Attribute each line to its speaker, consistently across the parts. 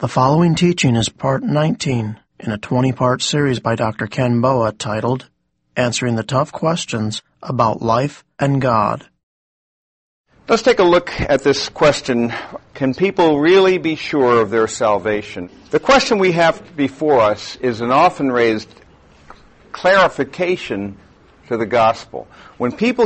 Speaker 1: The following teaching is part 19 in a 20-part series by Dr. Ken Boa titled, Answering the Tough Questions About Life and God.
Speaker 2: Let's take a look at this question, can people really be sure of their salvation? The question we have before us is an often raised clarification to the gospel. When people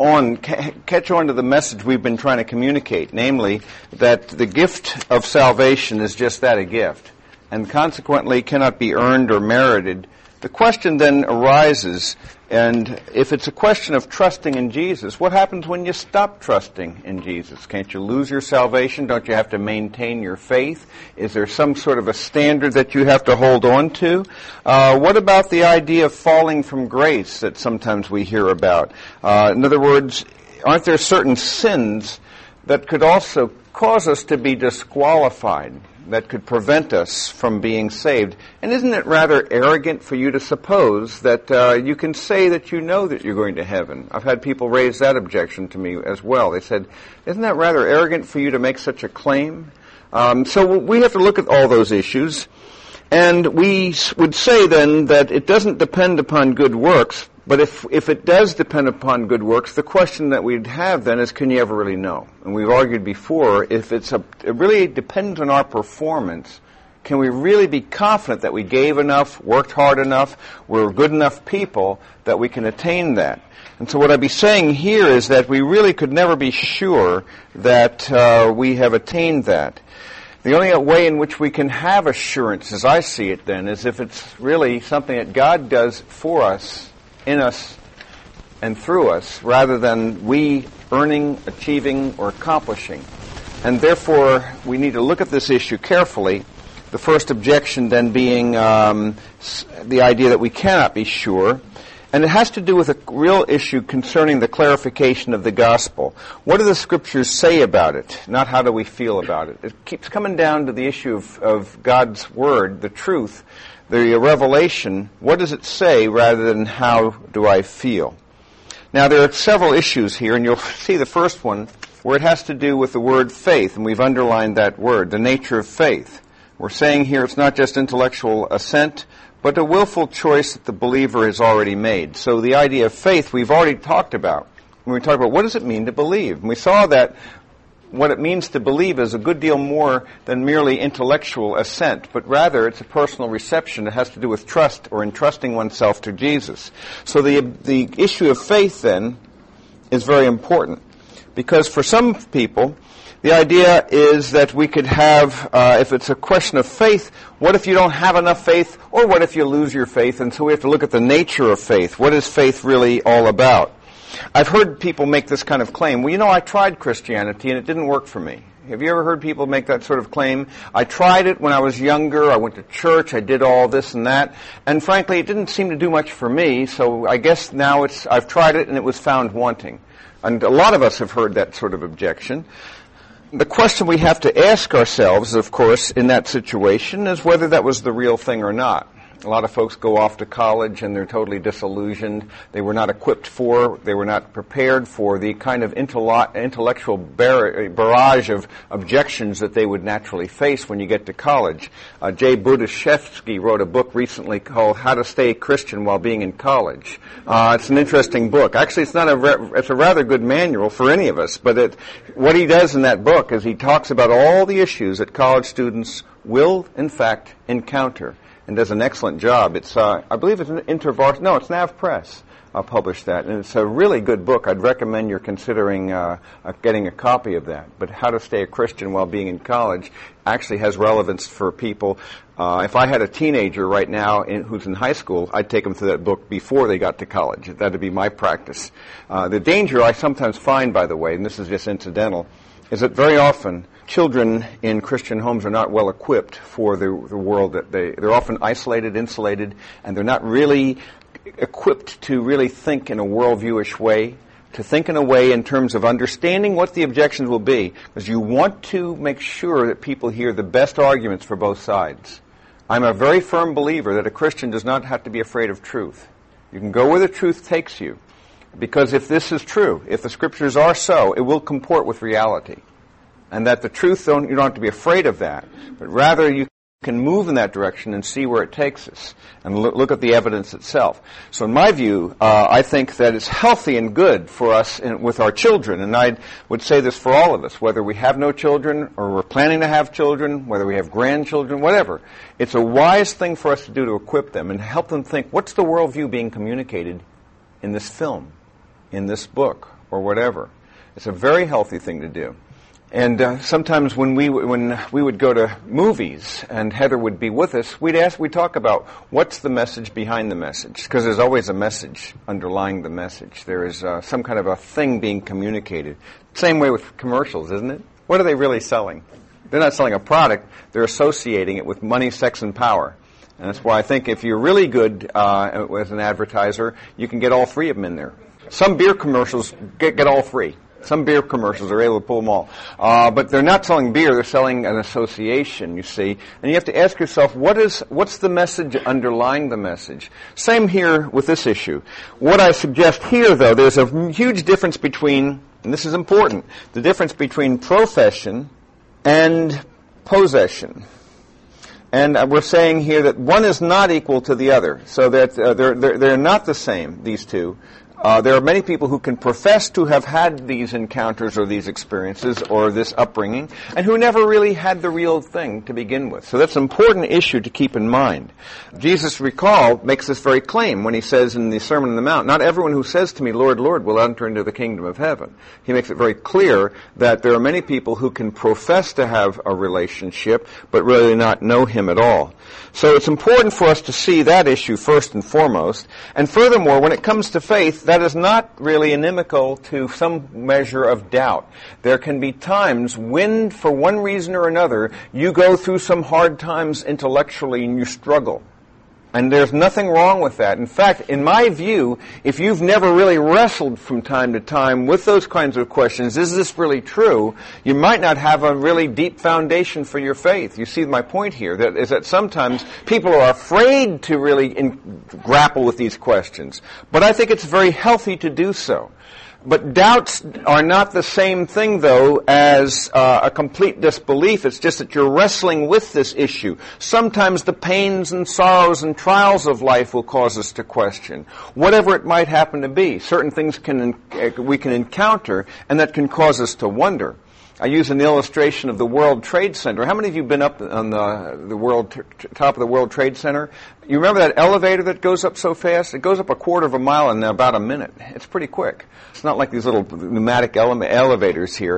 Speaker 2: catch on to the message we've been trying to communicate, namely that the gift of salvation is just that, a gift, and consequently cannot be earned or merited, the question then arises, and if it's a question of trusting in Jesus, what happens when you stop trusting in Jesus? Can't you lose your salvation? Don't you have to maintain your faith? Is there some sort of a standard that you have to hold on to? What about the idea of falling from grace that sometimes we hear about? In other words, aren't there certain sins that could also cause us to be disqualified, that could prevent us from being saved? And isn't it rather arrogant for you to suppose that you can say that you know that you're going to heaven? I've had people raise that objection to me as well. They said, isn't that rather arrogant for you to make such a claim? So we have to look at all those issues, and we would say then that it doesn't depend upon good works, but if it does depend upon good works, the question that we'd have then is, can you ever really know? And we've argued before, if it really depends on our performance, can we really be confident that we gave enough, worked hard enough, we're good enough people that we can attain that? And so what I'd be saying here is that we really could never be sure that we have attained that. The only way in which we can have assurance, as I see it then, is if it's really something that God does for us, in us, and through us, rather than we earning, achieving, or accomplishing. And therefore, we need to look at this issue carefully. The first objection then being the idea that we cannot be sure. And it has to do with a real issue concerning the clarification of the gospel. What do the scriptures say about it? Not how do we feel about it. It keeps coming down to the issue of God's word, the truth, the revelation. What does it say rather than how do I feel? Now there are several issues here, and you'll see the first one where it has to do with the word faith, and we've underlined that word, the nature of faith. We're saying here it's not just intellectual assent, but a willful choice that the believer has already made. So the idea of faith we've already talked about. When we talk about what does it mean to believe, and we saw that what it means to believe is a good deal more than merely intellectual assent, but rather it's a personal reception that has to do with trust or entrusting oneself to Jesus. So the issue of faith then is very important, because for some people the idea is that we could have, if it's a question of faith, what if you don't have enough faith, or what if you lose your faith? And so we have to look at the nature of faith. What is faith really all about? I've heard people make this kind of claim. Well, I tried Christianity and it didn't work for me. Have you ever heard people make that sort of claim? I tried it when I was younger. I went to church. I did all this and that. And frankly, it didn't seem to do much for me. So I guess now I've tried it and it was found wanting. And a lot of us have heard that sort of objection. The question we have to ask ourselves, of course, in that situation is whether that was the real thing or not. A lot of folks go off to college and they're totally disillusioned. They were not equipped for, they were not prepared for the kind of intellectual barrage of objections that they would naturally face when you get to college. Jay Budiashevsky wrote a book recently called How to Stay Christian While Being in College. It's an interesting book. Actually, it's a rather good manual for any of us, but what he does in that book is he talks about all the issues that college students will, in fact, encounter, and does an excellent job. It's, I believe it's it's Nav Press published that, and it's a really good book. I'd recommend you're considering getting a copy of that. But How to Stay a Christian While Being in College actually has relevance for people. If I had a teenager right now who's in high school, I'd take them through that book before they got to college. That'd be my practice. The danger I sometimes find, by the way, and this is just incidental, is that very often children in Christian homes are not well equipped for the world that they're often isolated, insulated, and they're not really equipped to really think in a worldviewish way, to think in a way in terms of understanding what the objections will be, because you want to make sure that people hear the best arguments for both sides. I'm a very firm believer that a Christian does not have to be afraid of truth. You can go where the truth takes you, because if this is true, if the scriptures are so, it will comport with reality. and that the truth, you don't have to be afraid of that, but rather you can move in that direction and see where it takes us and look at the evidence itself. So in my view, I think that it's healthy and good for us with our children, and I would say this for all of us, whether we have no children or we're planning to have children, whether we have grandchildren, whatever. It's a wise thing for us to do to equip them and help them think, what's the worldview being communicated in this film, in this book, or whatever. It's a very healthy thing to do. And sometimes when we would go to movies and Heather would be with us, we'd talk about what's the message behind the message, because there's always a message underlying the message. There is some kind of a thing being communicated. Same way with commercials, isn't it? What are they really selling? They're not selling a product. They're associating it with money, sex, and power. And that's why I think if you're really good as an advertiser, you can get all three of them in there. Some beer commercials get all three. Some beer commercials are able to pull them all. But they're not selling beer, they're selling an association, you see. And you have to ask yourself, what's the message underlying the message? Same here with this issue. What I suggest here, though, there's a huge difference between, and this is important, the difference between profession and possession. And we're saying here that one is not equal to the other, so that they're not the same, these two. There are many people who can profess to have had these encounters or these experiences or this upbringing and who never really had the real thing to begin with. So that's an important issue to keep in mind. Jesus, recall, makes this very claim when he says in the Sermon on the Mount, not everyone who says to me, Lord, Lord, will enter into the kingdom of heaven. He makes it very clear that there are many people who can profess to have a relationship but really not know him at all. So it's important for us to see that issue first and foremost. And furthermore, when it comes to faith, that is not really inimical to some measure of doubt. There can be times when, for one reason or another, you go through some hard times intellectually and you struggle. And there's nothing wrong with that. In fact, in my view, if you've never really wrestled from time to time with those kinds of questions, is this really true? You might not have a really deep foundation for your faith. You see my point here, that is that sometimes people are afraid to really grapple with these questions. But I think it's very healthy to do so. But doubts are not the same thing, though, as a complete disbelief. It's just that you're wrestling with this issue. Sometimes the pains and sorrows and trials of life will cause us to question. Whatever it might happen to be, certain things we can encounter, and that can cause us to wonder. I use an illustration of the World Trade Center. How many of you have been up on the top of the World Trade Center? You remember that elevator that goes up so fast? It goes up a quarter of a mile in about a minute. It's pretty quick. It's not like these little pneumatic elevators here.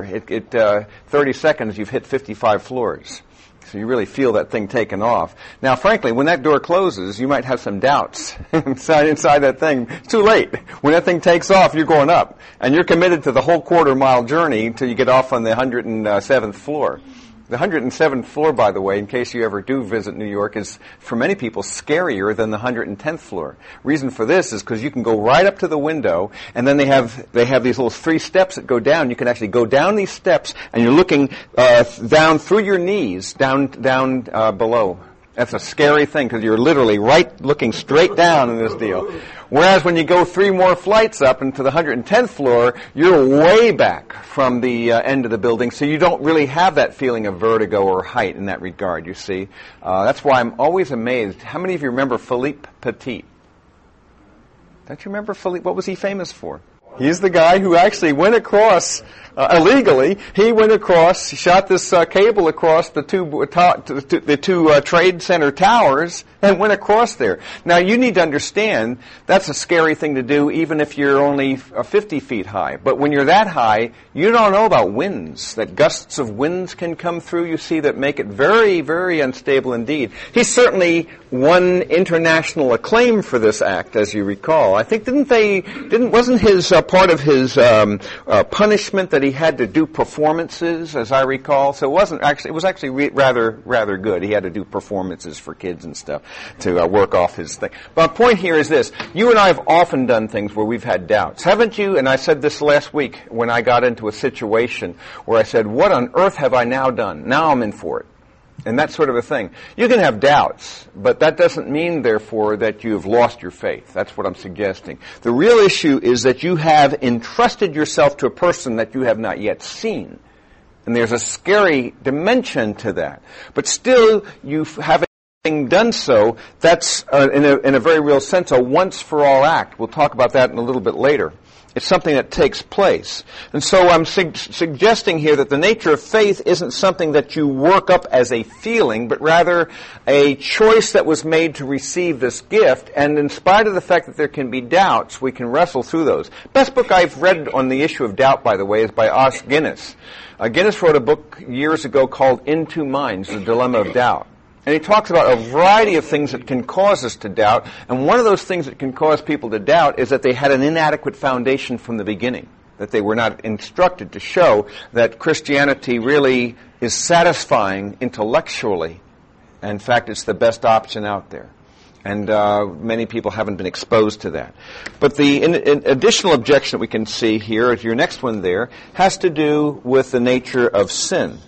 Speaker 2: 30 seconds, you've hit 55 floors. So you really feel that thing taking off. Now, frankly, when that door closes, you might have some doubts inside that thing. It's too late. When that thing takes off, you're going up. And you're committed to the whole quarter-mile journey until you get off on the 107th floor. The 107th floor, by the way, in case you ever do visit New York, is, for many people, scarier than the 110th floor. Reason for this is because you can go right up to the window, and then they have these little 3 steps that go down. You can actually go down these steps, and you're looking down through your knees, down below. That's a scary thing because you're literally looking straight down in this deal. Whereas when you go 3 more flights up into the 110th floor, you're way back from the end of the building, so you don't really have that feeling of vertigo or height in that regard, you see. That's why I'm always amazed. How many of you remember Philippe Petit? Don't you remember Philippe? What was he famous for? He's the guy who actually went across, illegally, he shot this cable across the two trade center towers and went across there. Now, you need to understand that's a scary thing to do even if you're only 50 feet high. But when you're that high, you don't know about winds, that gusts of winds can come through, you see, that make it very, very unstable indeed. He certainly won international acclaim for this act, as you recall. I think wasn't his part of his punishment that he had to do performances, as I recall? So it was actually rather good. He had to do performances for kids and stuff to work off his thing. But my point here is this. You and I have often done things where we've had doubts. Haven't you? And I said this last week when I got into a situation where I said, what on earth have I now done? Now I'm in for it. And that sort of a thing. You can have doubts, but that doesn't mean, therefore, that you've lost your faith. That's what I'm suggesting. The real issue is that you have entrusted yourself to a person that you have not yet seen. And there's a scary dimension to that. But still, you having done so, that's, in a very real sense, a once-for-all act. We'll talk about that in a little bit later. It's something that takes place. And so I'm suggesting here that the nature of faith isn't something that you work up as a feeling, but rather a choice that was made to receive this gift. And in spite of the fact that there can be doubts, we can wrestle through those. Best book I've read on the issue of doubt, by the way, is by Os Guinness. Guinness wrote a book years ago called In Two Minds, The Dilemma of Doubt. And he talks about a variety of things that can cause us to doubt. And one of those things that can cause people to doubt is that they had an inadequate foundation from the beginning, that they were not instructed to show that Christianity really is satisfying intellectually. In fact, it's the best option out there. And many people haven't been exposed to that. But the additional objection that we can see here, as your next one there, has to do with the nature of sin.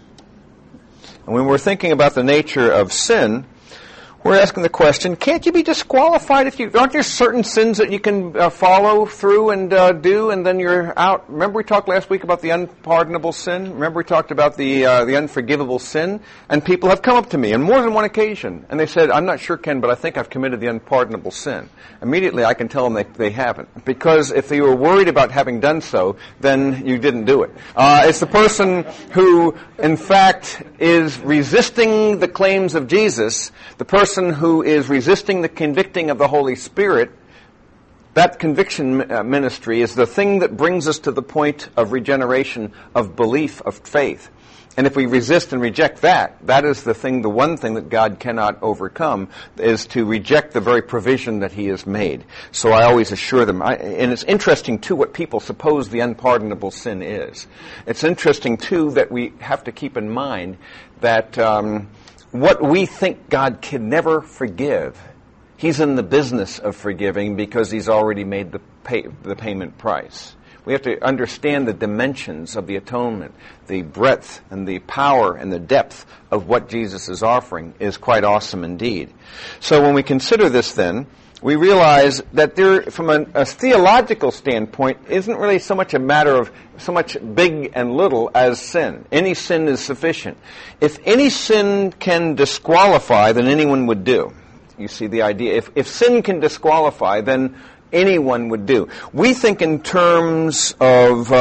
Speaker 2: And when we're thinking about the nature of sin, we're asking the question, can't you be disqualified if you... Aren't there certain sins that you can follow through and do, and then you're out? Remember we talked last week about the unpardonable sin? Remember we talked about the unforgivable sin? And people have come up to me on more than one occasion, and they said, I'm not sure, Ken, but I think I've committed the unpardonable sin. Immediately I can tell them they haven't. Because if they were worried about having done so, then you didn't do it. It's the person who, in fact, is resisting the claims of Jesus, the person who is resisting the convicting of the Holy Spirit. That conviction ministry is the thing that brings us to the point of regeneration, of belief, of faith. And if we resist and reject that, that is the one thing that God cannot overcome, is to reject the very provision that He has made. So I always assure them, and it's interesting too what people suppose the unpardonable sin is. It's interesting too that we have to keep in mind that what we think God can never forgive, He's in the business of forgiving because He's already made the payment price. We have to understand the dimensions of the atonement, the breadth and the power and the depth of what Jesus is offering is quite awesome indeed. So when we consider this then, we realize that there, from a theological standpoint, isn't really so much a matter of so much big and little as sin. Any sin is sufficient. If any sin can disqualify, then anyone would do. You see the idea. If sin can disqualify, then anyone would do. We think in terms of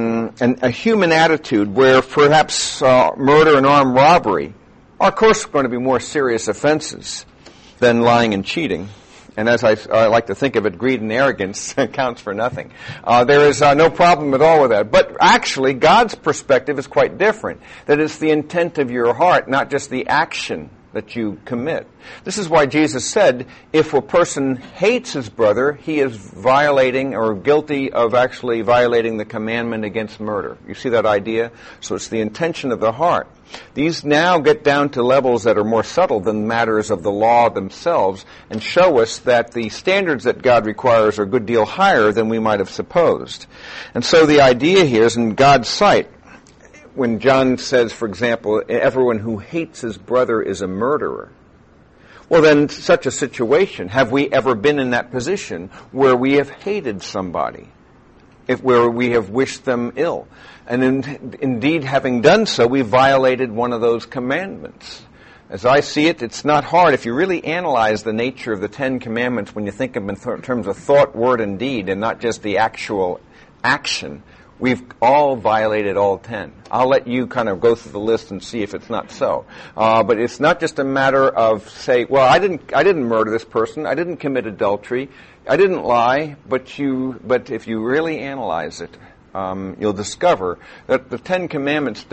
Speaker 2: a human attitude where perhaps murder and armed robbery are, of course, going to be more serious offenses than lying and cheating. And as I like to think of it, greed and arrogance counts for nothing. There is no problem at all with that. But actually, God's perspective is quite different. That it's the intent of your heart, not just the action that you commit. This is why Jesus said, if a person hates his brother, he is violating or guilty of actually violating the commandment against murder. You see that idea? So it's the intention of the heart. These now get down to levels that are more subtle than matters of the law themselves and show us that the standards that God requires are a good deal higher than we might have supposed. And so the idea here is in God's sight, when John says, for example, everyone who hates his brother is a murderer. Well, then, such a situation, have we ever been in that position where we have hated somebody, where we have wished them ill? And indeed, having done so, we violated one of those commandments. As I see it, it's not hard. If you really analyze the nature of the Ten Commandments, when you think of them in terms of thought, word, and deed, and not just the actual action, we've all violated all 10. I'll let you kind of go through the list and see if it's not so. But it's not just a matter of say, well, I didn't murder this person, I didn't commit adultery, I didn't lie. But if you really analyze it, you'll discover that the Ten Commandments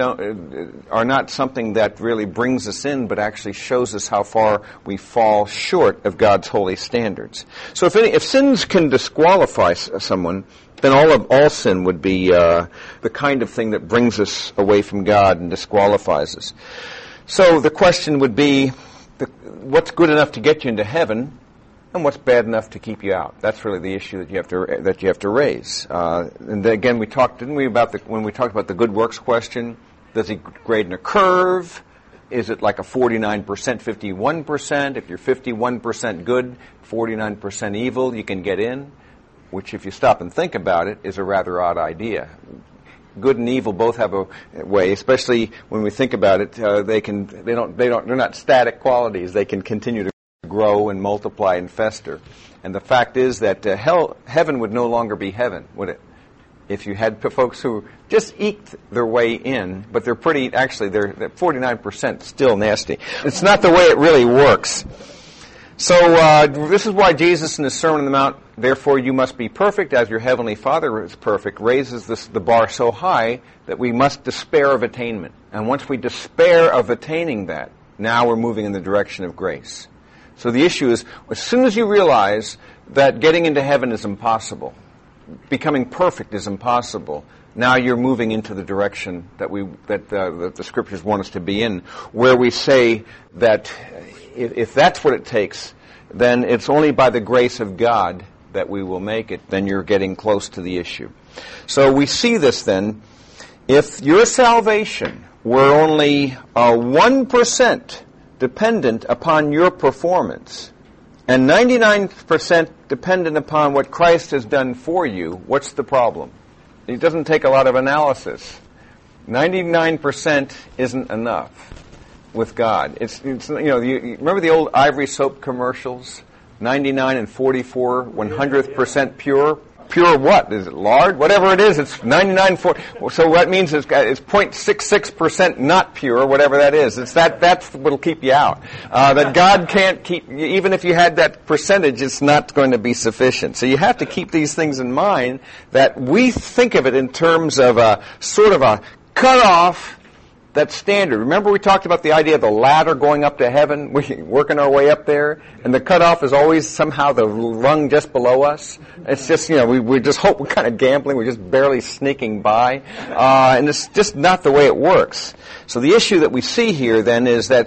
Speaker 2: are not something that really brings us in, but actually shows us how far we fall short of God's holy standards. So if sins can disqualify someone, then all sin would be the kind of thing that brings us away from God and disqualifies us. So the question would be, what's good enough to get you into heaven, and what's bad enough to keep you out? That's really the issue that you have to raise. And again, we talked, didn't we, when we talked about the good works question? Does he grade in a curve? Is it like a 49%, 51%? If you're 51% good, 49% evil, you can get in. Which, if you stop and think about it, is a rather odd idea. good and evil both have a way, especially when we think about it. They're not static qualities. They can continue to grow and multiply and fester. And the fact is that heaven would no longer be heaven, would it? If you had folks who just eked their way in, but they're 49% still nasty. It's not the way it really works. So this is why Jesus in the Sermon on the Mount, therefore you must be perfect as your heavenly Father is perfect, raises the bar so high that we must despair of attainment. And once we despair of attaining that, now we're moving in the direction of grace. So the issue is, as soon as you realize that getting into heaven is impossible, becoming perfect is impossible, now you're moving into the direction that the Scriptures want us to be in, where we say that if that's what it takes, then it's only by the grace of God that we will make it. Then you're getting close to the issue. So we see this then. If your salvation were only 1% dependent upon your performance and 99% dependent upon what Christ has done for you, what's the problem? It doesn't take a lot of analysis. 99% isn't enough with God. You remember the old Ivory soap commercials? 99 and 44, 100% pure. Pure what? Is it lard? Whatever it is, it's 99. So what it means is it's 0.66% not pure, whatever that is. That's what'll keep you out. That God can't keep, even if you had that percentage, it's not going to be sufficient. So you have to keep these things in mind, that we think of it in terms of a sort of a cutoff that's standard. Remember we talked about the idea of the ladder going up to heaven, working our way up there, and the cutoff is always somehow the rung just below us. It's just, we just hope we're kind of gambling, we're just barely sneaking by, and it's just not the way it works. So the issue that we see here then is that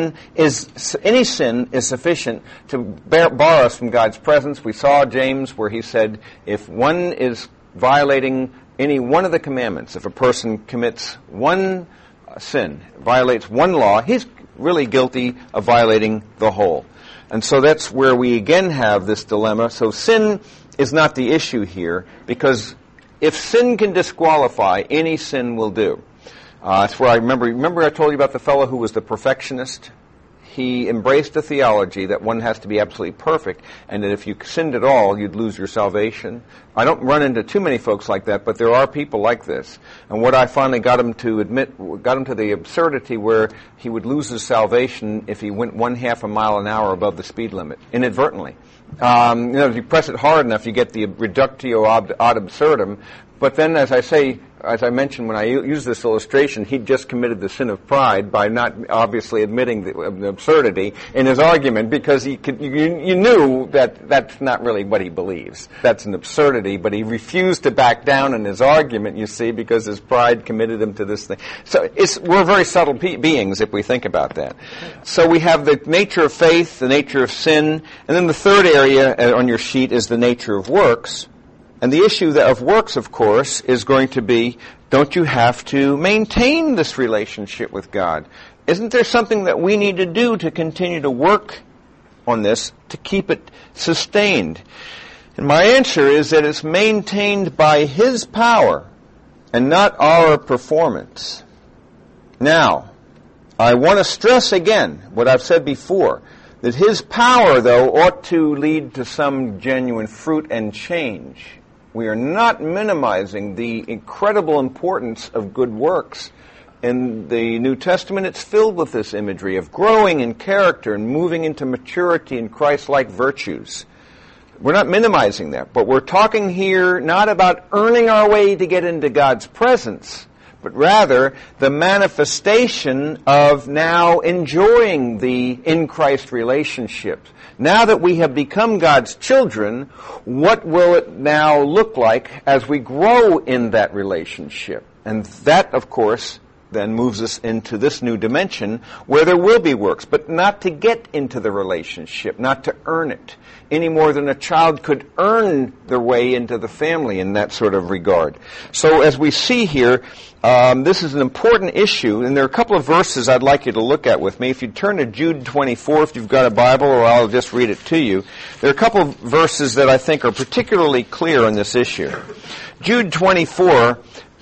Speaker 2: any sin is sufficient to bar us from God's presence. We saw James where he said, if one is violating any one of the commandments, if a person commits one sin, violates one law, he's really guilty of violating the whole. And so that's where we again have this dilemma. So sin is not the issue here, because if sin can disqualify, any sin will do. That's where I remember I told you about the fellow who was the perfectionist? He embraced a theology that one has to be absolutely perfect, and that if you sinned at all, you'd lose your salvation. I don't run into too many folks like that, but there are people like this. And what I finally got him to the absurdity where he would lose his salvation if he went 1/2 mile an hour above the speed limit, inadvertently. If you press it hard enough, you get the reductio ad absurdum. But then, as I mentioned when I used this illustration, he just committed the sin of pride by not obviously admitting the absurdity in his argument, because you knew that that's not really what he believes. That's an absurdity, but he refused to back down in his argument, you see, because his pride committed him to this thing. So we're very subtle beings if we think about that. So we have the nature of faith, the nature of sin, and then the third area on your sheet is the nature of works. And the issue of works, of course, is going to be, don't you have to maintain this relationship with God? Isn't there something that we need to do to continue to work on this, to keep it sustained? And my answer is that it's maintained by His power and not our performance. Now, I want to stress again what I've said before, that His power, though, ought to lead to some genuine fruit and change. We are not minimizing the incredible importance of good works. In the New Testament, it's filled with this imagery of growing in character and moving into maturity in Christ-like virtues. We're not minimizing that, but we're talking here not about earning our way to get into God's presence, but rather the manifestation of now enjoying the in-Christ relationships. Now that we have become God's children, what will it now look like as we grow in that relationship? And that, of course, then moves us into this new dimension where there will be works, but not to get into the relationship, not to earn it, any more than a child could earn their way into the family in that sort of regard. So as we see here, this is an important issue, and there are a couple of verses I'd like you to look at with me. If you turn to Jude 24, if you've got a Bible, or I'll just read it to you. There are a couple of verses that I think are particularly clear on this issue. Jude 24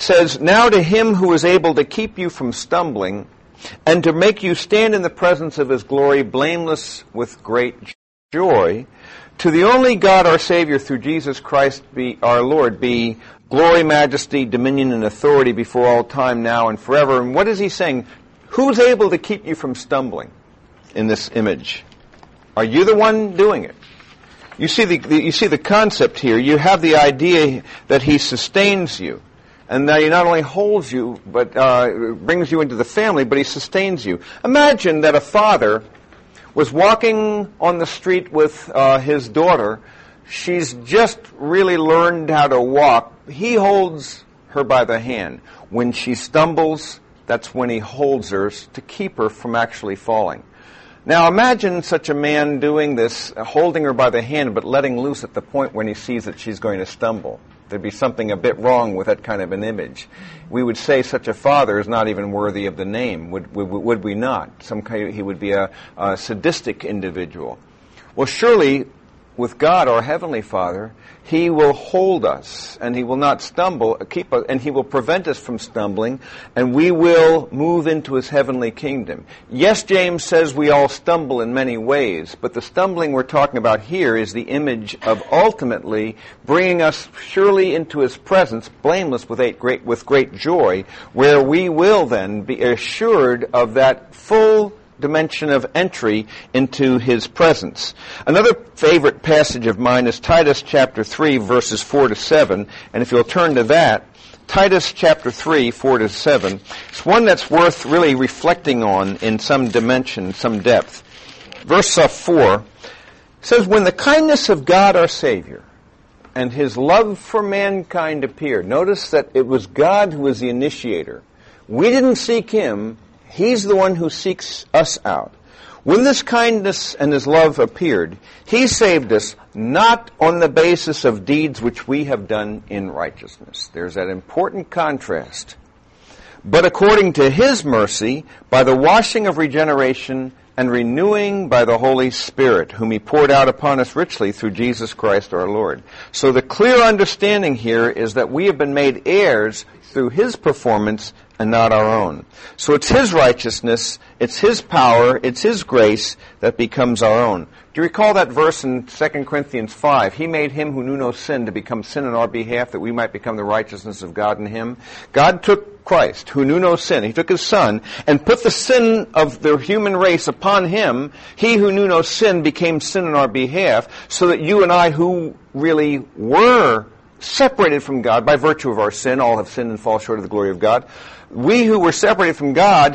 Speaker 2: says, "Now to him who is able to keep you from stumbling and to make you stand in the presence of his glory blameless with great joy, to the only God our Savior through Jesus Christ be our Lord be glory, majesty, dominion, and authority before all time, now and forever." And what is he saying? Who's able to keep you from stumbling in this image? Are you the one doing it? You see the concept here. You have the idea that he sustains you. And that he not only holds you, but brings you into the family, but he sustains you. Imagine that a father was walking on the street with his daughter. She's just really learned how to walk. He holds her by the hand. When she stumbles, that's when he holds her to keep her from actually falling. Now imagine such a man doing this, holding her by the hand, but letting loose at the point when he sees that she's going to stumble. There'd be something a bit wrong with that kind of an image. We would say such a father is not even worthy of the name, would we not? He would be a sadistic individual. Well, surely with God, our Heavenly Father, he will hold us, and he will not stumble, keep us, and he will prevent us from stumbling, and we will move into his heavenly kingdom. Yes, James says we all stumble in many ways, but the stumbling we're talking about here is the image of ultimately bringing us surely into his presence, blameless with great joy, where we will then be assured of that full dimension of entry into his presence. Another favorite passage of mine is Titus chapter 3, verses 4 to 7. And if you'll turn to that, Titus chapter 3, 4 to 7. It's one that's worth really reflecting on in some dimension, some depth. Verse 4 says, "When the kindness of God our Savior and his love for mankind appeared." Notice that it was God who was the initiator. We didn't seek him. He's the one who seeks us out. When this kindness and his love appeared, he saved us not on the basis of deeds which we have done in righteousness. There's that important contrast. But according to his mercy, by the washing of regeneration and renewing by the Holy Spirit, whom he poured out upon us richly through Jesus Christ our Lord. So the clear understanding here is that we have been made heirs through his performance and not our own. So it's his righteousness, it's his power, it's his grace that becomes our own. Do you recall that verse in 2 Corinthians 5? He made him who knew no sin to become sin on our behalf, that we might become the righteousness of God in him. God took Christ, who knew no sin. He took his Son and put the sin of the human race upon him. He who knew no sin became sin on our behalf, so that you and I, who really were separated from God by virtue of our sin, all have sinned and fall short of the glory of God. We who were separated from God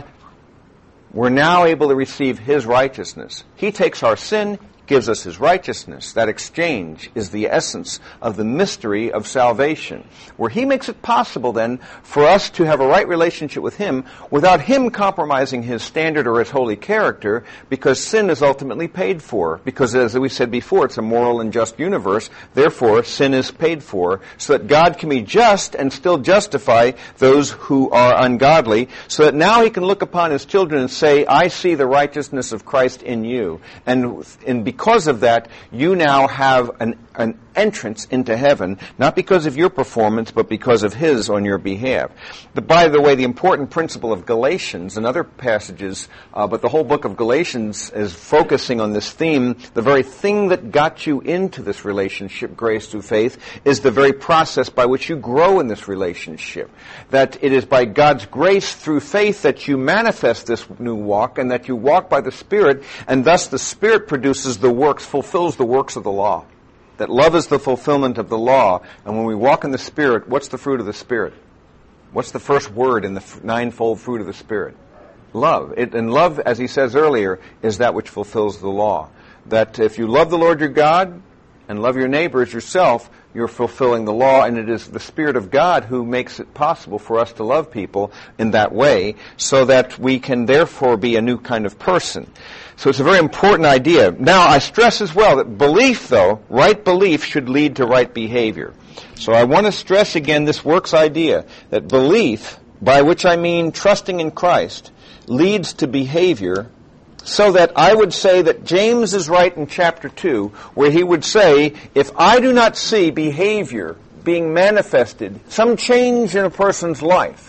Speaker 2: were now able to receive his righteousness. He takes our sin, gives us his righteousness. That exchange is the essence of the mystery of salvation, where he makes it possible then for us to have a right relationship with him without him compromising his standard or his holy character, because sin is ultimately paid for. Because as we said before, it's a moral and just universe. Therefore, sin is paid for so that God can be just and still justify those who are ungodly, so that now he can look upon his children and say, I see the righteousness of Christ in you. And because of that, you now have an entrance into heaven, not because of your performance, but because of his on your behalf. By the way, the important principle of Galatians and other passages, but the whole book of Galatians is focusing on this theme. The very thing that got you into this relationship, grace through faith, is the very process by which you grow in this relationship. That it is by God's grace through faith that you manifest this new walk, and that you walk by the Spirit, and thus the Spirit produces the works, fulfills the works of the law. That love is the fulfillment of the law. And when we walk in the Spirit, what's the fruit of the Spirit? What's the first word in the ninefold fruit of the Spirit? Love. And love, as he says earlier, is that which fulfills the law. That if you love the Lord your God and love your neighbor as yourself, you're fulfilling the law, and it is the Spirit of God who makes it possible for us to love people in that way, so that we can therefore be a new kind of person. So it's a very important idea. Now, I stress as well that belief, though, right belief should lead to right behavior. So I want to stress again this works idea, that belief, by which I mean trusting in Christ, leads to behavior, so that I would say that James is right in chapter 2, where he would say, if I do not see behavior being manifested, some change in a person's life,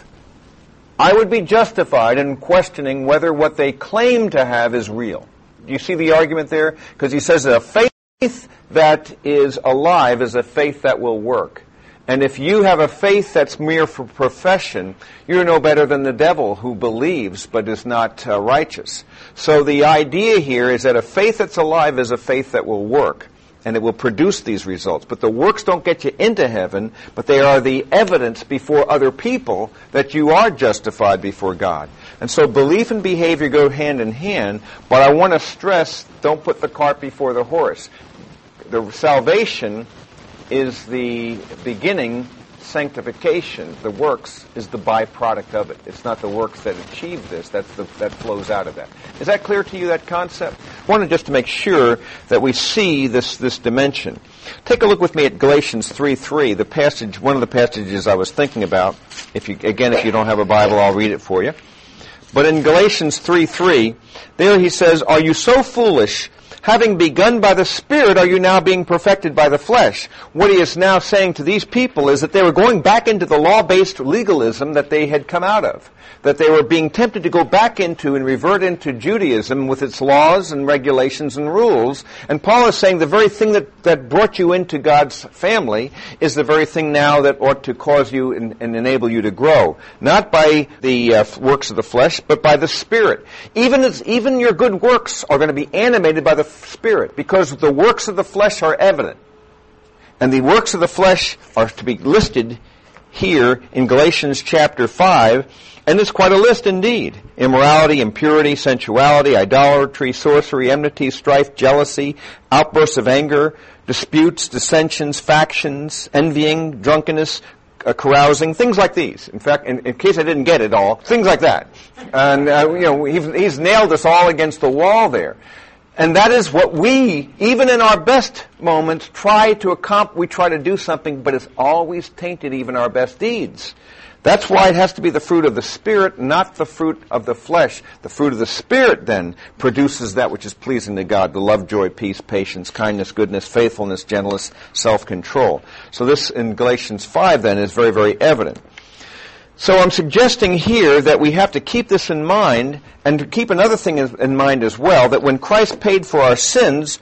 Speaker 2: I would be justified in questioning whether what they claim to have is real. Do you see the argument there? Because he says that a faith that is alive is a faith that will work. And if you have a faith that's mere for profession, you're no better than the devil who believes but is not righteous. So the idea here is that a faith that's alive is a faith that will work, and it will produce these results. But the works don't get you into heaven, but they are the evidence before other people that you are justified before God. And so belief and behavior go hand in hand, but I want to stress, don't put the cart before the horse. The salvation is the beginning, sanctification. The works is the byproduct of it. It's not the works that achieve this, that flows out of that. Is that clear to you, that concept? I wanted just to make sure that we see this dimension. Take a look with me at Galatians 3:3, the passage, one of the passages I was thinking about. If you don't have a Bible, I'll read it for you. But in Galatians 3:3, there he says, "Are you so foolish? Having begun by the Spirit, are you now being perfected by the flesh?" What he is now saying to these people is that they were going back into the law-based legalism that they had come out of. That they were being tempted to go back into and revert into Judaism with its laws and regulations and rules. And Paul is saying the very thing that brought you into God's family is the very thing now that ought to cause you and enable you to grow. Not by the works of the flesh, but by the Spirit. Even your good works are going to be animated by the Spirit, because the works of the flesh are evident. And the works of the flesh are to be listed here in Galatians chapter 5, and it's quite a list indeed. Immorality, impurity, sensuality, idolatry, sorcery, enmity, strife, jealousy, outbursts of anger, disputes, dissensions, factions, envying, drunkenness, carousing, things like these. In fact, in case I didn't get it all, things like that. And he's nailed us all against the wall there. And that is what we, even in our best moments, try to accomplish. We try to do something, but it's always tainted even our best deeds. That's why it has to be the fruit of the Spirit, not the fruit of the flesh. The fruit of the Spirit, then, produces that which is pleasing to God, the love, joy, peace, patience, kindness, goodness, faithfulness, gentleness, self-control. So this, in Galatians 5, then, is very, very evident. So I'm suggesting here that we have to keep this in mind, and to keep another thing in mind as well, that when Christ paid for our sins,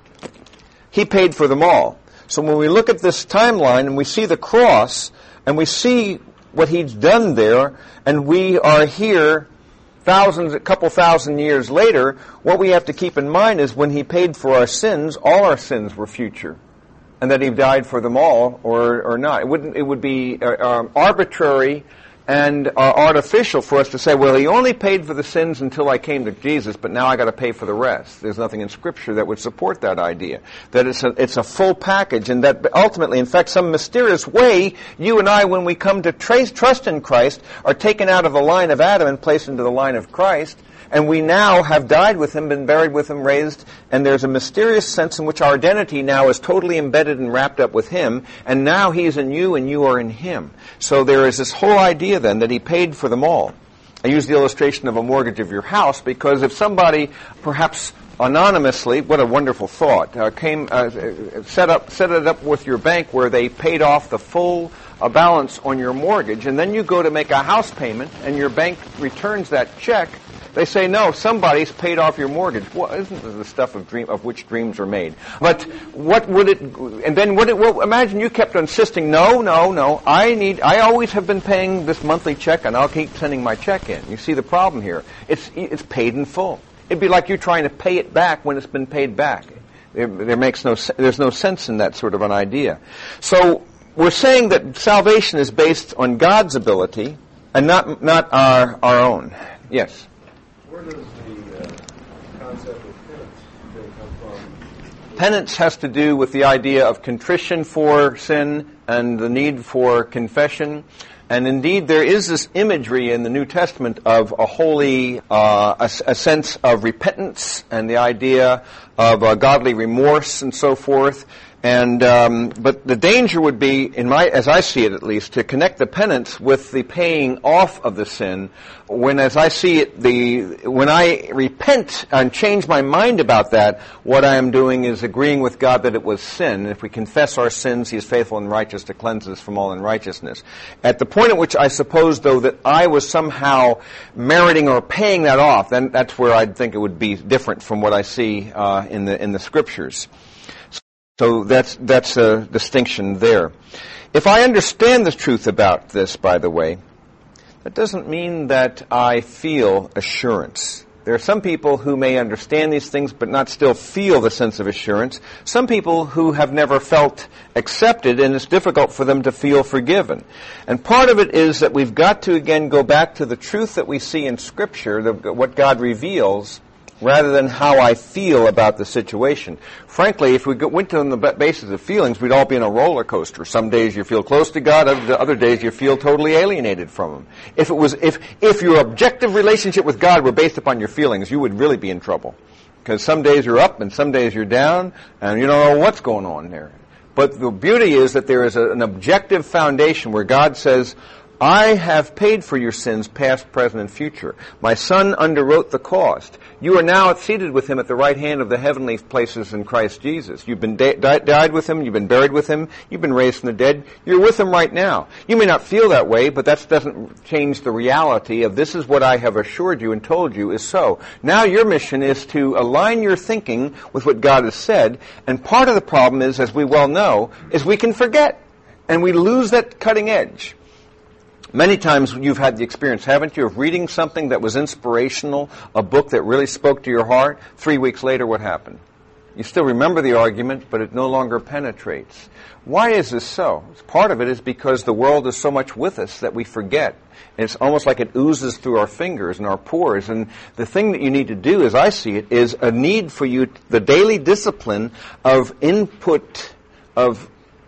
Speaker 2: He paid for them all. So when we look at this timeline and we see the cross, and we see what He's done there, and we are here a couple thousand years later, what we have to keep in mind is when He paid for our sins, all our sins were future. And that He died for them all, or not. It would be arbitrary and artificial for us to say, well, He only paid for the sins until I came to Jesus, but now I got to pay for the rest. There's nothing in Scripture that would support that idea. That it's a full package, and that ultimately, in fact, some mysterious way, you and I, when we come to trust in Christ, are taken out of the line of Adam and placed into the line of Christ. And we now have died with Him, been buried with Him, raised, and there's a mysterious sense in which our identity now is totally embedded and wrapped up with Him, and now He's in you and you are in Him. So there is this whole idea then that He paid for them all. I use the illustration of a mortgage of your house because if somebody, perhaps anonymously, what a wonderful thought, set it up with your bank where they paid off the full balance on your mortgage, and then you go to make a house payment and your bank returns that check, they say, no, somebody's paid off your mortgage. Well, isn't this the stuff of which dreams are made? But what would it, and then well, imagine you kept insisting, no, I always have been paying this monthly check and I'll keep sending my check in. You see the problem here. It's paid in full. It'd be like you trying to pay it back when it's been paid back. There's no sense in that sort of an idea. So we're saying that salvation is based on God's ability and not our own. Yes?
Speaker 3: Where does the concept of penance come from?
Speaker 2: Penance has to do with the idea of contrition for sin and the need for confession. And indeed, there is this imagery in the New Testament of a holy, a sense of repentance and the idea of godly remorse and so forth. But the danger would be, as I see it at least, to connect the penance with the paying off of the sin. When, as I see it, when I repent and change my mind about that, what I am doing is agreeing with God that it was sin. And if we confess our sins, He is faithful and righteous to cleanse us from all unrighteousness. At the point at which I suppose, though, that I was somehow meriting or paying that off, then that's where I'd think it would be different from what I see in the Scriptures. So that's a distinction there. If I understand the truth about this, by the way, that doesn't mean that I feel assurance. There are some people who may understand these things but not still feel the sense of assurance. Some people who have never felt accepted, and it's difficult for them to feel forgiven. And part of it is that we've got to, again, go back to the truth that we see in Scripture, what God reveals, rather than how I feel about the situation. Frankly, if we went on the basis of feelings, we'd all be in a roller coaster. Some days you feel close to God, other days you feel totally alienated from Him. If your objective relationship with God were based upon your feelings, you would really be in trouble. Because some days you're up and some days you're down, and you don't know what's going on there. But the beauty is that there is an objective foundation where God says, I have paid for your sins, past, present, and future. My Son underwrote the cost. You are now seated with Him at the right hand of the heavenly places in Christ Jesus. You've been died with Him. You've been buried with Him. You've been raised from the dead. You're with Him right now. You may not feel that way, but that doesn't change the reality of this is what I have assured you and told you is so. Now your mission is to align your thinking with what God has said, and part of the problem is, as we well know, is we can forget, and we lose that cutting edge. Many times you've had the experience, haven't you, of reading something that was inspirational, a book that really spoke to your heart. 3 weeks later, what happened? You still remember the argument, but it no longer penetrates. Why is this so? Part of it is because the world is so much with us that we forget. It's almost like it oozes through our fingers and our pores. And the thing that you need to do, as I see it, is a need for you, the daily discipline of input, of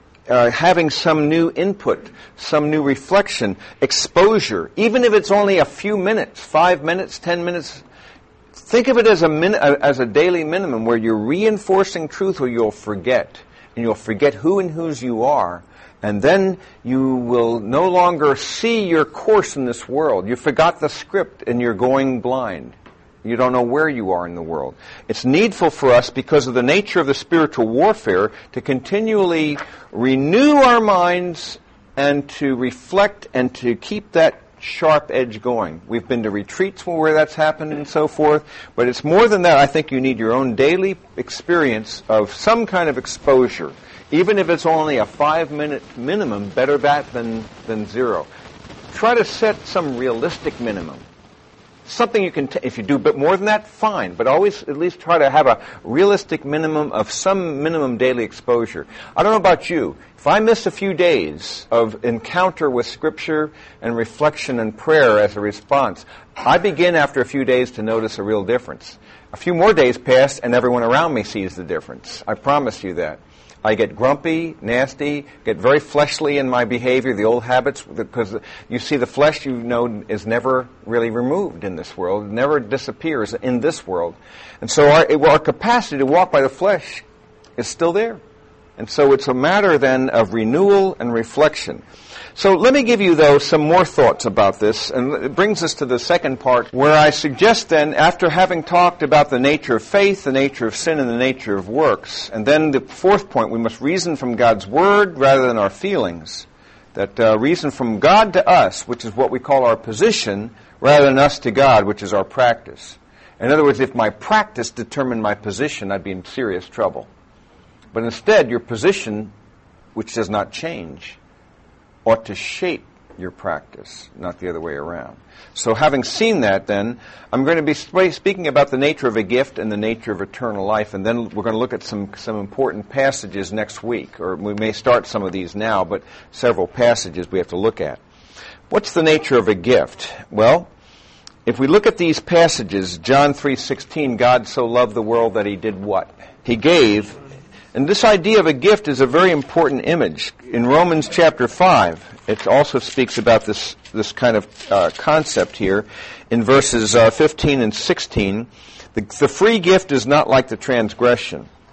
Speaker 2: having some new input, some new reflection, exposure, even if it's only a few minutes, 5 minutes, 10 minutes. Think of it as a daily minimum where you're reinforcing truth, or you'll forget. And you'll forget who and whose you are. And then you will no longer see your course in this world. You forgot the script and you're going blind. You don't know where you are in the world. It's needful for us, because of the nature of the spiritual warfare, to continually renew our minds and to reflect and to keep that sharp edge going. We've been to retreats where that's happened and so forth, but it's more than that. I think you need your own daily experience of some kind of exposure. Even if it's only a 5-minute minimum, better that than zero. Try to set some realistic minimum. Something you can, if you do a bit more than that, fine. But always at least try to have a realistic minimum of some minimum daily exposure. I don't know about you. If I miss a few days of encounter with Scripture and reflection and prayer as a response, I begin after a few days to notice a real difference. A few more days pass and everyone around me sees the difference. I promise you that. I get grumpy, nasty, get very fleshly in my behavior, the old habits, because you see the flesh, you know, is never really removed in this world. It never disappears in this world. And so our capacity to walk by the flesh is still there. And so it's a matter then of renewal and reflection. So let me give you, though, some more thoughts about this, and it brings us to the second part, where I suggest then, after having talked about the nature of faith, the nature of sin, and the nature of works, and then the fourth point, we must reason from God's Word rather than our feelings, that reason from God to us, which is what we call our position, rather than us to God, which is our practice. In other words, if my practice determined my position, I'd be in serious trouble. But instead, your position, which does not change, ought to shape your practice, not the other way around. So having seen that, then, I'm going to be speaking about the nature of a gift and the nature of eternal life, and then we're going to look at some important passages next week, or we may start some of these now, but several passages we have to look at. What's the nature of a gift? Well, if we look at these passages, John 3:16, God so loved the world that He did what? He gave. And this idea of a gift is a very important image. In Romans chapter 5, it also speaks about this kind of concept here. In verses 15 and 16, the free gift is not like the transgression.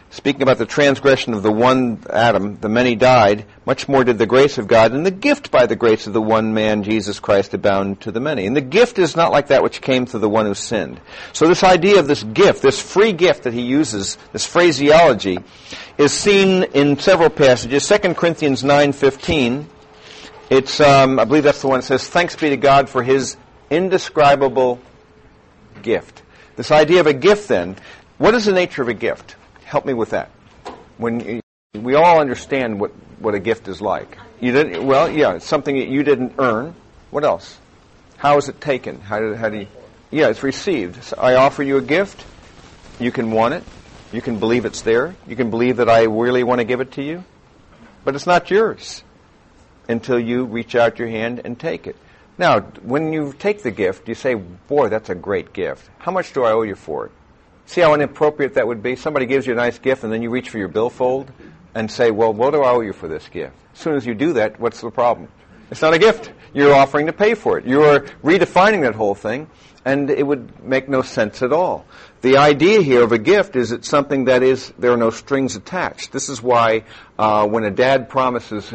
Speaker 2: speaking about the transgression of the one Adam, the many died, much more did the grace of God and the gift by the grace of the one man, Jesus Christ, abound to the many. And the gift is not like that which came through the one who sinned. So this idea of this gift, this free gift that he uses, this phraseology, is seen in several passages. 2 Corinthians 9:15, it's, I believe that's the one that says, "Thanks be to God for his indescribable gift." This idea of a gift, then, what is the nature of a gift? Help me with that. We all understand what a gift is like. You didn't. Well, yeah, it's something that you didn't earn. What else? How is it taken? How do you? Yeah, it's received. So I offer you a gift. You can want it. You can believe it's there. You can believe that I really want to give it to you. But it's not yours until you reach out your hand and take it. Now, when you take the gift, you say, "Boy, that's a great gift. How much do I owe you for it?" See how inappropriate that would be? Somebody gives you a nice gift and then you reach for your billfold and say, "Well, what do I owe you for this gift?" As soon as you do that, what's the problem? It's not a gift. You're offering to pay for it. You're redefining that whole thing, and it would make no sense at all. The idea here of a gift is it's something that is, there are no strings attached. This is why when a dad promises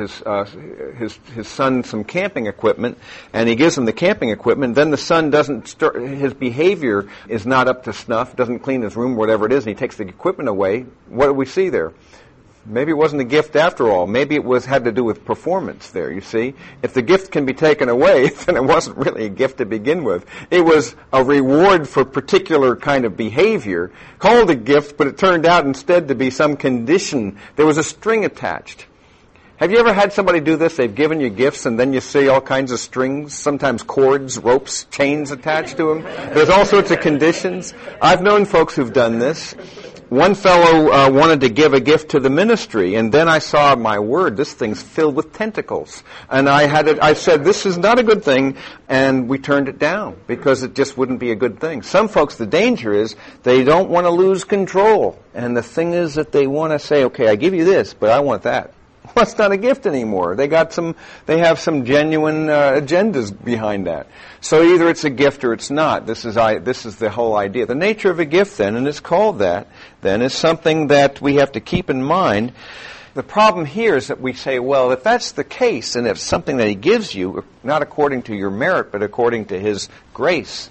Speaker 2: his son some camping equipment, and he gives him the camping equipment, then the son doesn't his behavior is not up to snuff, doesn't clean his room, whatever it is, and he takes the equipment away. What do we see there? Maybe it wasn't a gift after all. Maybe it had to do with performance there, you see. If the gift can be taken away, then it wasn't really a gift to begin with. It was a reward for particular kind of behavior, called a gift, but it turned out instead to be some condition. There was a string attached. Have you ever had somebody do this? They've given you gifts and then you see all kinds of strings, sometimes cords, ropes, chains attached to them. There's all sorts of conditions. I've known folks who've done this. One fellow wanted to give a gift to the ministry, and then I saw, my word, this thing's filled with tentacles. And I said, "This is not a good thing," and we turned it down because it just wouldn't be a good thing. Some folks, the danger is they don't want to lose control. And the thing is that they want to say, "Okay, I give you this, but I want that." Well, it's not a gift anymore. They have some genuine agendas behind that. So either it's a gift or it's not. This is the whole idea. The nature of a gift, then, and it's called that, then, is something that we have to keep in mind. The problem here is that we say, well, if that's the case, and if it's something that he gives you, not according to your merit, but according to his grace,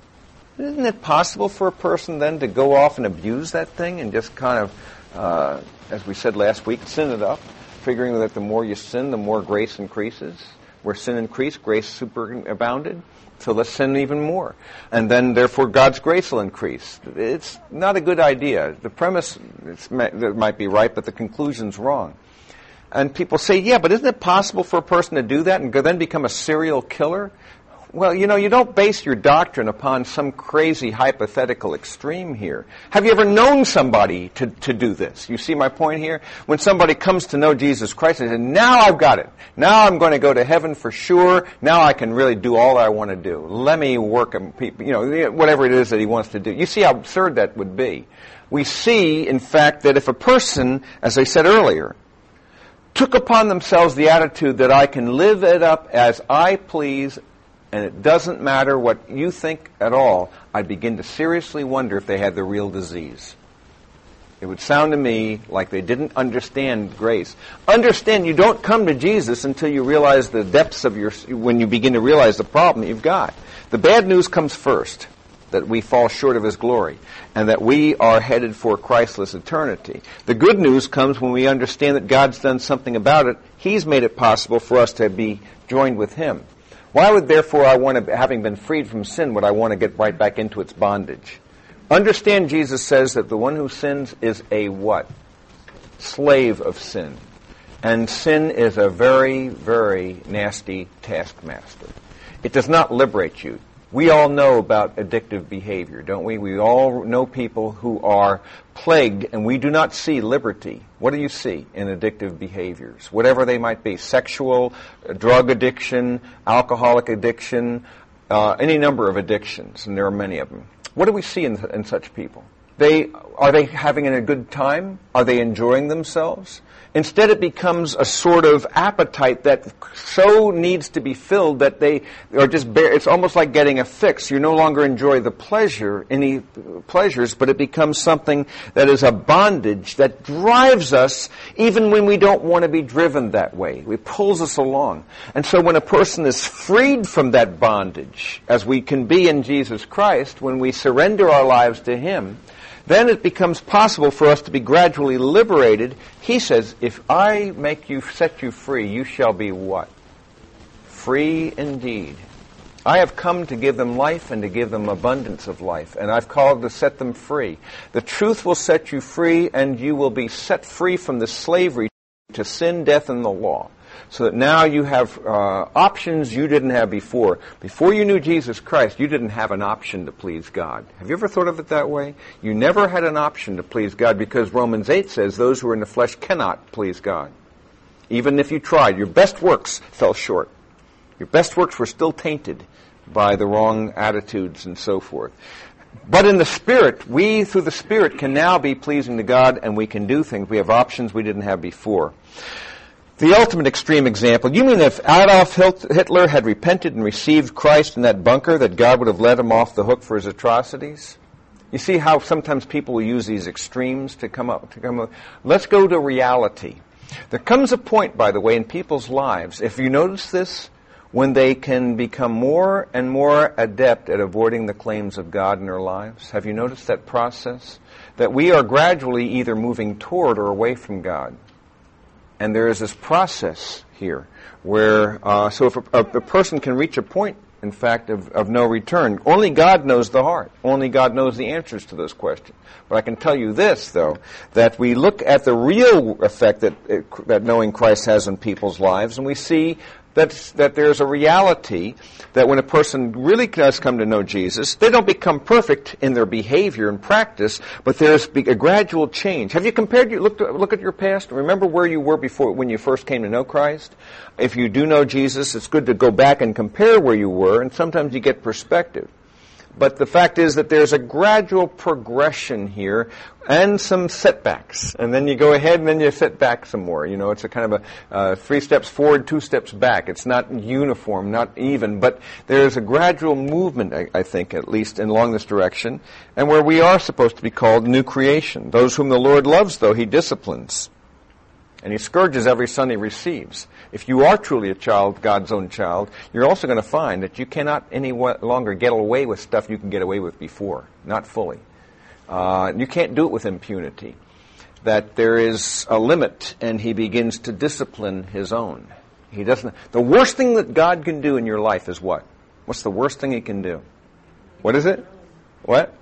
Speaker 2: isn't it possible for a person then to go off and abuse that thing and just kind of, as we said last week, sin it up? Figuring that the more you sin, the more grace increases. Where sin increased, grace superabounded. So let's sin even more. And then, therefore, God's grace will increase. It's not a good idea. The premise might be right, but the conclusion's wrong. And people say, yeah, but isn't it possible for a person to do that and then become a serial killer? Well, you don't base your doctrine upon some crazy hypothetical extreme here. Have you ever known somebody to do this? You see my point here? When somebody comes to know Jesus Christ and says, now I've got it. Now I'm going to go to heaven for sure. Now I can really do all I want to do. Let me work, whatever it is that he wants to do. You see how absurd that would be. We see, in fact, that if a person, as I said earlier, took upon themselves the attitude that I can live it up as I please, and it doesn't matter what you think at all, I'd begin to seriously wonder if they had the real disease. It would sound to me like they didn't understand grace. Understand, you don't come to Jesus until you realize the depths of when you begin to realize the problem that you've got. The bad news comes first, that we fall short of his glory, and that we are headed for Christless eternity. The good news comes when we understand that God's done something about it. He's made it possible for us to be joined with him. Why would, therefore, having been freed from sin, would I want to get right back into its bondage? Understand, Jesus says that the one who sins is a what? Slave of sin. And sin is a very, very nasty taskmaster. It does not liberate you. We all know about addictive behavior, don't we? We all know people who are plagued, and we do not see liberty. What do you see in addictive behaviors? Whatever they might be, sexual, drug addiction, alcoholic addiction, any number of addictions, and there are many of them. What do we see in such people? They Are they having a good time? Are they enjoying themselves? Instead, it becomes a sort of appetite that so needs to be filled that they are just it's almost like getting a fix. You no longer enjoy any pleasures, but it becomes something that is a bondage that drives us even when we don't want to be driven that way. It pulls us along. And so when a person is freed from that bondage, as we can be in Jesus Christ, when we surrender our lives to Him, then it becomes possible for us to be gradually liberated. He says, if I set you free, you shall be what? Free indeed. I have come to give them life and to give them abundance of life, and I've called to set them free. The truth will set you free, and you will be set free from the slavery to sin, death, and the law. So that now you have options you didn't have before. Before you knew Jesus Christ, you didn't have an option to please God. Have you ever thought of it that way? You never had an option to please God because Romans 8 says those who are in the flesh cannot please God. Even if you tried, your best works fell short. Your best works were still tainted by the wrong attitudes and so forth. But in the Spirit, we through the Spirit can now be pleasing to God, and we can do things. We have options we didn't have before. The ultimate extreme example, you mean if Adolf Hitler had repented and received Christ in that bunker, that God would have let him off the hook for his atrocities? You see how sometimes people will use these extremes to come up. Let's go to reality. There comes a point, by the way, in people's lives, if you notice this, when they can become more and more adept at avoiding the claims of God in their lives. Have you noticed that process? That we are gradually either moving toward or away from God. And there is this process here where, so if a person can reach a point, in fact, of no return, only God knows the heart. Only God knows the answers to those questions. But I can tell you this, though, that we look at the real effect that knowing Christ has on people's lives, and we see that there's a reality that when a person really does come to know Jesus, they don't become perfect in their behavior and practice, but there's a gradual change. Have you look at your past? Remember where you were before when you first came to know Christ? If you do know Jesus, it's good to go back and compare where you were, and sometimes you get perspective. But the fact is that there's a gradual progression here and some setbacks. And then you go ahead and then you set back some more. You know, it's a kind of a 3 steps forward, 2 steps back. It's not uniform, not even. But there's a gradual movement, I think, at least along this direction. And where we are supposed to be called new creation. Those whom the Lord loves, though, He disciplines. And He scourges every son He receives. If you are truly a child, God's own child, you're also going to find that you cannot any longer get away with stuff you can get away with before. Not fully. You can't do it with impunity. That there is a limit, and He begins to discipline His own. He doesn't. The worst thing that God can do in your life is what? What's the worst thing He can do? What is it? What?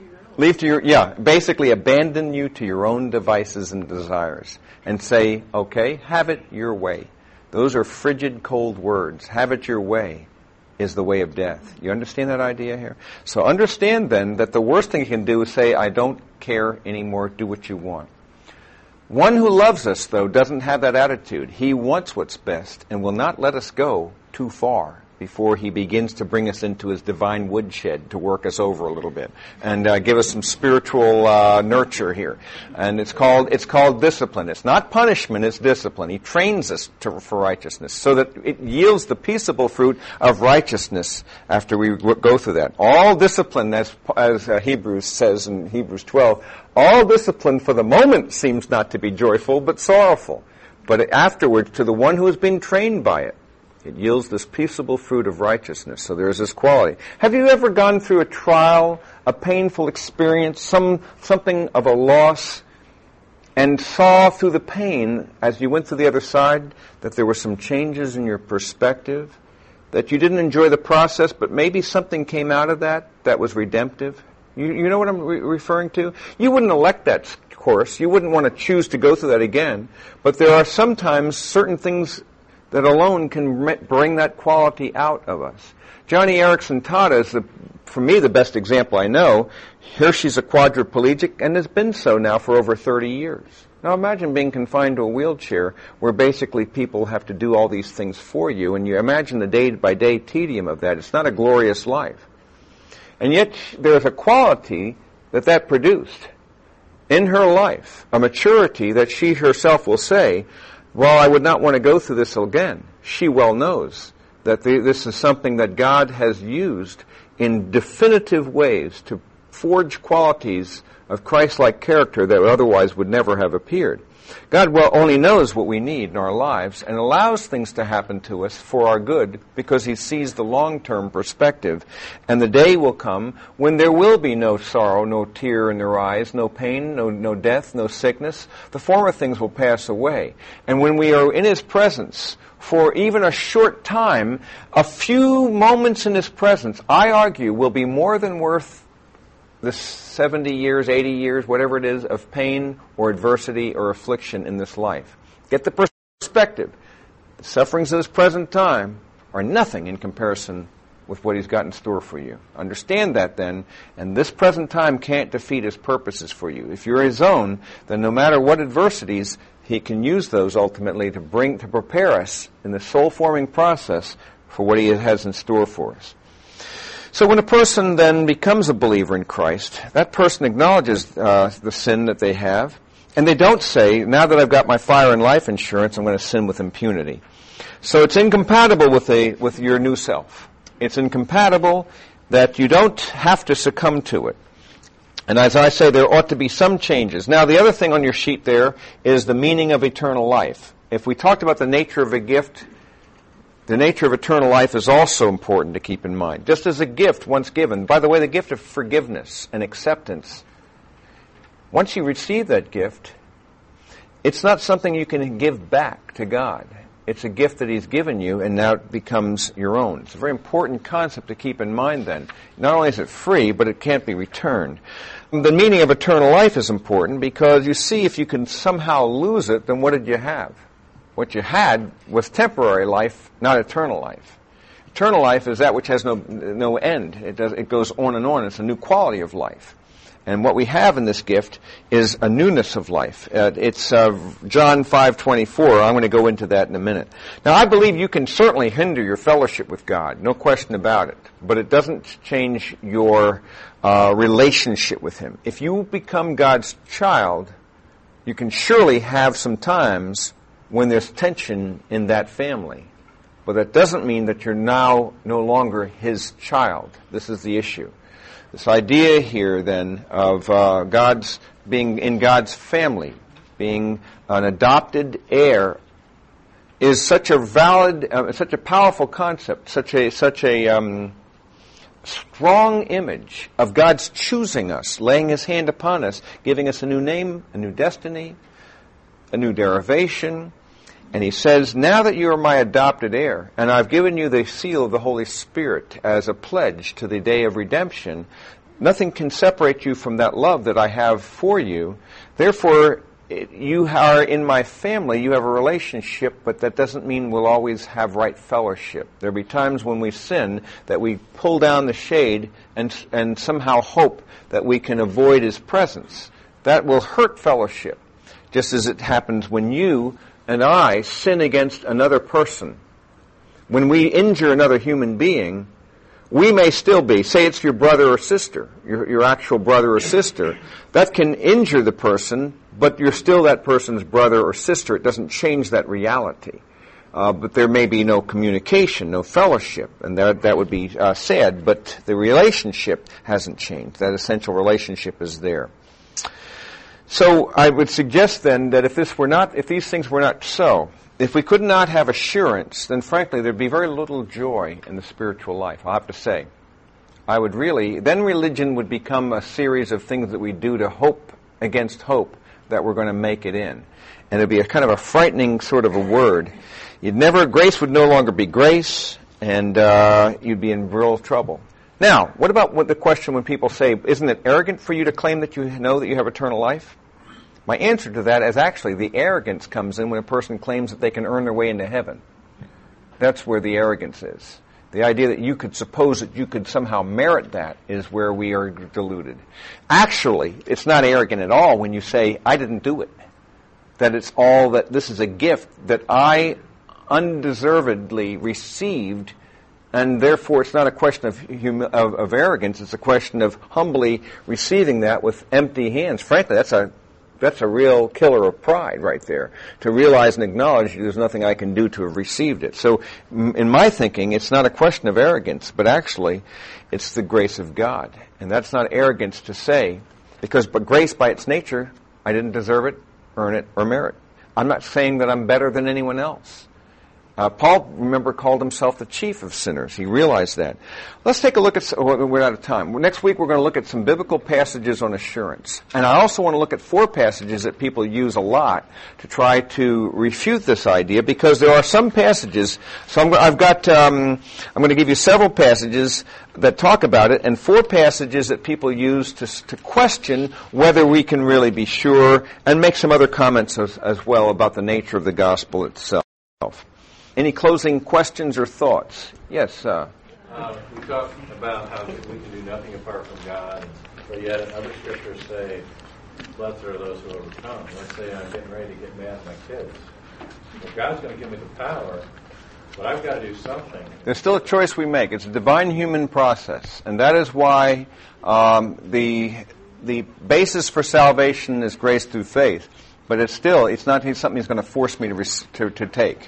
Speaker 2: Basically abandon you to your own devices and desires and say, okay, have it your way. Those are frigid, cold words. Have it your way is the way of death. You understand that idea here? So understand then that the worst thing you can do is say, I don't care anymore, do what you want. One who loves us, though, doesn't have that attitude. He wants what's best and will not let us go too far before He begins to bring us into His divine woodshed to work us over a little bit and give us some spiritual nurture here. And it's called discipline. It's not punishment, it's discipline. He trains us for righteousness so that it yields the peaceable fruit of righteousness after we go through that. All discipline, as Hebrews says in Hebrews 12, all discipline for the moment seems not to be joyful but sorrowful. But afterwards, to the one who has been trained by it, it yields this peaceable fruit of righteousness. So there's this quality. Have you ever gone through a trial, a painful experience, something of a loss, and saw through the pain, as you went through the other side, that there were some changes in your perspective, that you didn't enjoy the process, but maybe something came out of that was redemptive? You know what I'm referring to? You wouldn't elect that course. You wouldn't want to choose to go through that again. But there are sometimes certain things that alone can bring that quality out of us. Johnny Erickson taught us, for me, the best example I know. Here she's a quadriplegic and has been so now for over 30 years. Now imagine being confined to a wheelchair where basically people have to do all these things for you, and you imagine the day-by-day tedium of that. It's not a glorious life. And yet there's a quality that produced. in her life, a maturity that she herself will say, well, I would not want to go through this again. She well knows that this is something that God has used in definitive ways to forge qualities of Christ-like character that otherwise would never have appeared. God only knows what we need in our lives and allows things to happen to us for our good because He sees the long-term perspective. And the day will come when there will be no sorrow, no tear in their eyes, no pain, no death, no sickness. The former things will pass away. And when we are in His presence for even a short time, a few moments in His presence, I argue, will be more than worth the 70 years, 80 years, whatever it is, of pain or adversity or affliction in this life. Get the perspective. The sufferings of this present time are nothing in comparison with what He's got in store for you. Understand that then, and this present time can't defeat His purposes for you. If you're His own, then no matter what adversities, He can use those ultimately to prepare us in the soul-forming process for what He has in store for us. So when a person then becomes a believer in Christ, that person acknowledges the sin that they have, and they don't say, now that I've got my fire and life insurance, I'm going to sin with impunity. So it's incompatible with your new self. It's incompatible that you don't have to succumb to it. And as I say, there ought to be some changes. Now, the other thing on your sheet there is the meaning of eternal life. If we talked about the nature of a gift, the nature of eternal life is also important to keep in mind. Just as a gift once given, by the way, the gift of forgiveness and acceptance, once you receive that gift, it's not something you can give back to God. It's a gift that He's given you, and now it becomes your own. It's a very important concept to keep in mind then. Not only is it free, but it can't be returned. The meaning of eternal life is important because you see, if you can somehow lose it, then what did you have? What you had was temporary life, not eternal life. Eternal life is that which has no end. It goes on and on. It's a new quality of life. And what we have in this gift is a newness of life. It's John 5:24. I'm going to go into that in a minute. Now, I believe you can certainly hinder your fellowship with God, no question about it. But it doesn't change your relationship with Him. If you become God's child, you can surely have some times when there's tension in that family. But that doesn't mean that you're now no longer His child. This is the issue. This idea here, then, of God's being in God's family, being an adopted heir, is such a valid, such a powerful concept, such a strong image of God's choosing us, laying His hand upon us, giving us a new name, a new destiny, a new derivation. And He says, now that you are my adopted heir, and I've given you the seal of the Holy Spirit as a pledge to the day of redemption, nothing can separate you from that love that I have for you. Therefore, you are in my family, you have a relationship, but that doesn't mean we'll always have right fellowship. There'll be times when we sin that we pull down the shade and somehow hope that we can avoid His presence. That will hurt fellowship, just as it happens when you and I sin against another person. When we injure another human being, we may still be, say it's your brother or sister, your actual brother or sister, that can injure the person, but you're still that person's brother or sister. It doesn't change that reality. But there may be no communication, no fellowship, and that would be sad, but the relationship hasn't changed. That essential relationship is there. So I would suggest then that if these things were not so, if we could not have assurance, then frankly there'd be very little joy in the spiritual life, I'll have to say. Then religion would become a series of things that we do to hope against hope that we're going to make it in. And it'd be a kind of a frightening sort of a word. Grace would no longer be grace, and you'd be in real trouble. Now, what about the question when people say, isn't it arrogant for you to claim that you know that you have eternal life? My answer to that is actually the arrogance comes in when a person claims that they can earn their way into heaven. That's where the arrogance is. The idea that you could suppose that you could somehow merit that is where we are deluded. Actually, it's not arrogant at all when you say, I didn't do it. That this is a gift that I undeservedly received, and therefore it's not a question of arrogance, it's a question of humbly receiving that with empty hands. Frankly, that's a That's a real killer of pride right there, to realize and acknowledge there's nothing I can do to have received it. So in my thinking, it's not a question of arrogance, but actually it's the grace of God. And that's not arrogance to say, but grace by its nature, I didn't deserve it, earn it, or merit. I'm not saying that I'm better than anyone else. Paul, remember, called himself the chief of sinners. He realized that. Let's take a look at, we're out of time. Next week we're going to look at some biblical passages on assurance. And I also want to look at 4 passages that people use a lot to try to refute this idea, because there are some passages, so I'm going to give you several passages that talk about it, and 4 passages that people use to question whether we can really be sure, and make some other comments as well about the nature of the gospel itself. Any closing questions or thoughts? Yes.
Speaker 3: We talked about how we can do nothing apart from God, but yet other scriptures say, blessed are those who overcome. Let's say I'm getting ready to get mad at my kids. Well, God's going to give me the power, but I've got to do something. There's
Speaker 2: still a choice we make. It's a divine human process, and that is why the basis for salvation is grace through faith. But it's not something He's going to force me to take.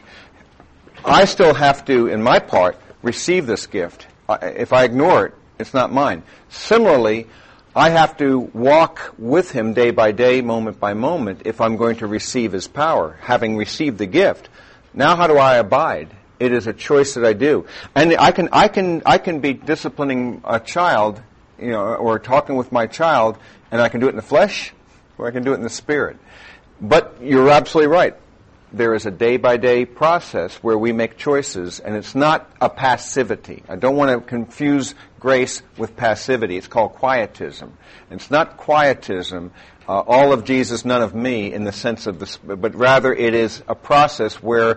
Speaker 2: I still have to, in my part, receive this gift. If I ignore it, it's not mine. Similarly, I have to walk with Him day by day, moment by moment, if I'm going to receive His power, having received the gift. Now, how do I abide? It is a choice that I do, and I can be disciplining a child, or talking with my child, and I can do it in the flesh, or I can do it in the spirit. But you're absolutely right. There is a day-by-day process where we make choices, and it's not a passivity. I don't want to confuse grace with passivity. It's called quietism. It's not quietism, all of Jesus, none of me, in the sense of this, but rather it is a process where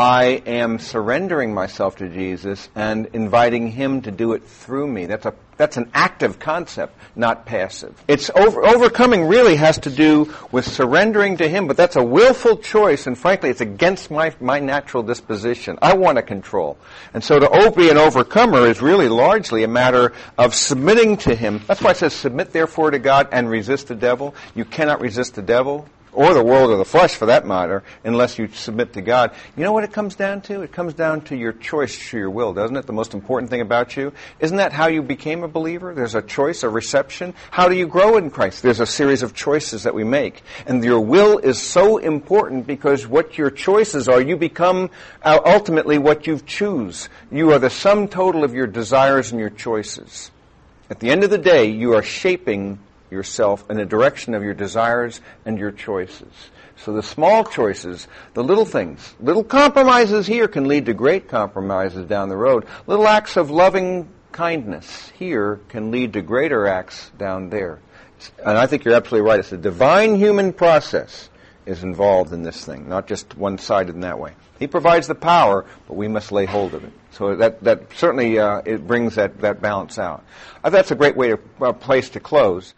Speaker 2: I am surrendering myself to Jesus and inviting Him to do it through me. That's an active concept, not passive. It's overcoming really has to do with surrendering to Him, but that's a willful choice, and frankly, it's against my natural disposition. I want to control. And so to be an overcomer is really largely a matter of submitting to Him. That's why it says, submit therefore to God and resist the devil. You cannot resist the devil, or the world or the flesh for that matter, unless you submit to God. You know what it comes down to? It comes down to your choice to your will, doesn't it? The most important thing about you. Isn't that how you became a believer? There's a choice, a reception. How do you grow in Christ? There's a series of choices that we make. And your will is so important because what your choices are, you become ultimately what you choose. You are the sum total of your desires and your choices. At the end of the day, you are shaping yourself in the direction of your desires and your choices. So the small choices, the little things, little compromises here can lead to great compromises down the road. Little acts of loving kindness here can lead to greater acts down there. And I think you're absolutely right. It's a divine human process is involved in this thing, not just one-sided in that way. He provides the power, but we must lay hold of it. So that certainly it brings that balance out. That's a great place to close.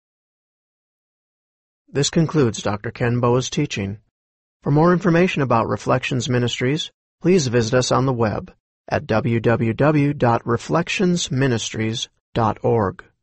Speaker 1: This concludes Dr. Ken Boa's teaching. For more information about Reflections Ministries, please visit us on the web at www.reflectionsministries.org.